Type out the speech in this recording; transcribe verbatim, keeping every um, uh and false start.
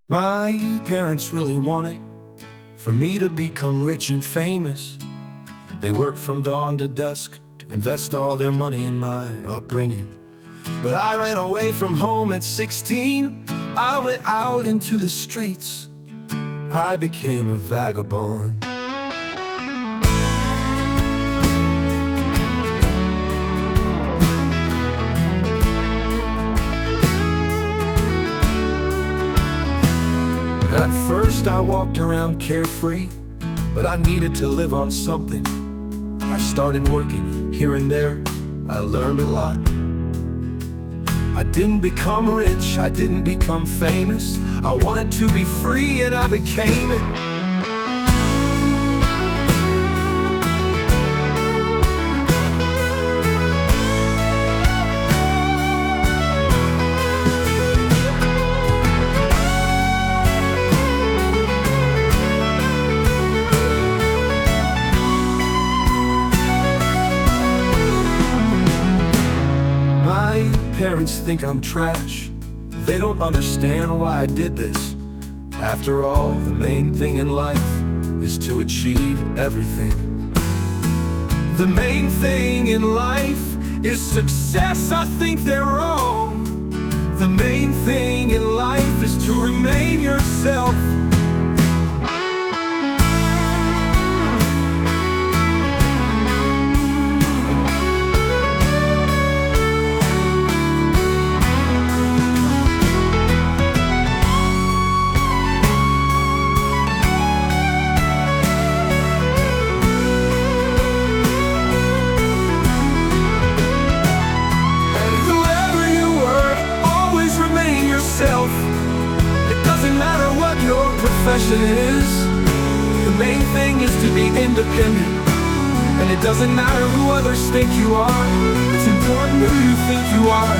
My parents really wanted for me to become rich and famous. They worked from dawn to dusk to invest all their money in my upbringing. But I ran away from home at sixteen. I went out into the streets. I became a vagabond. At first I walked around carefree, but I needed to live on something. I started working here and there. I learned a lot. I didn't become rich, I didn't become famous. I wanted to be free and I became it. My parents think I'm trash. They don't understand why I did this. After all, the main thing in life is to achieve everything. The main thing in life is success. I think they're wrong. The main thing in life is to remain yourself. It doesn't matter what your profession is. The main thing is to be independent. And it doesn't matter who others think you are. It's important who you think you are.